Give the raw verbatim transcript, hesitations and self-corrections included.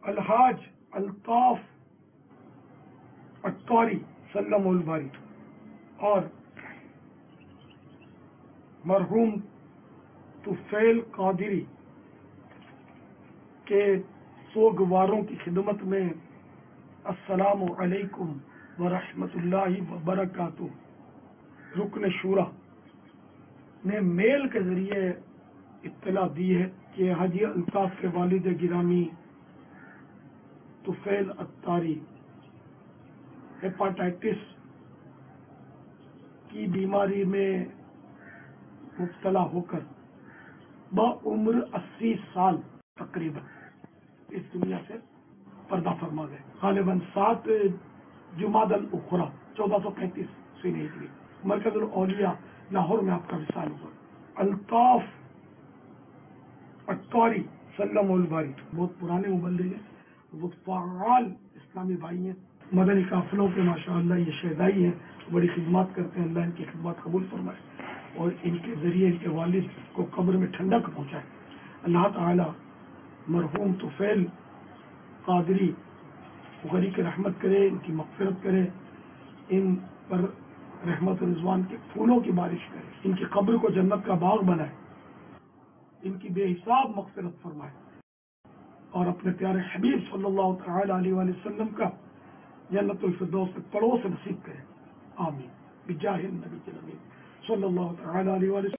الحاج الطاف الطاری سلم الباری اور مرحوم طفیل قادری کے سوگواروں کی خدمت میں السلام علیکم ورحمۃ اللہ وبرکاتہ رکن شورا نے میل کے ذریعے اطلاع دی ہے کہ حاجی الطاف کے والد گرامی طفیل الطاری ہیپاٹائٹس کی بیماری میں مبتلا ہو کر بعمر اسی سال تقریباً اس دنیا سے پردہ فرما گئے، غالباً سات جمادی الاخری چودہ سو پینتیس سے ہجری، مرکز الاولیاء لاہور میں آپ کا وصال ہوا۔ الطاف الطاری سلم الباری بہت پرانے مبلغ ہیں، وہ فعال اسلامی بھائی ہیں، مدنی قافلوں کے ماشاءاللہ یہ شہدائی ہیں، بڑی خدمات کرتے ہیں، اللہ ان کی خدمات قبول فرمائے اور ان کے ذریعے ان کے والد کو قبر میں ٹھنڈک پہنچائے۔ اللہ تعالی مرحوم طفیل قادری غری کی رحمت کرے، ان کی مغفرت کرے، ان پر رحمت و رضوان کے پھولوں کی بارش کرے، ان کی قبر کو جنت کا باغ بنائے، ان کی بے حساب مغفرت فرمائے اور اپنے پیارے حبیب صلی اللہ تعالی علیہ وآلہ وسلم کا جنت الفردوس میں پڑوس نصیب کرے، آمین بجاہ النبی الامین صلی اللہ تعالی علیہ وآلہ وسلم۔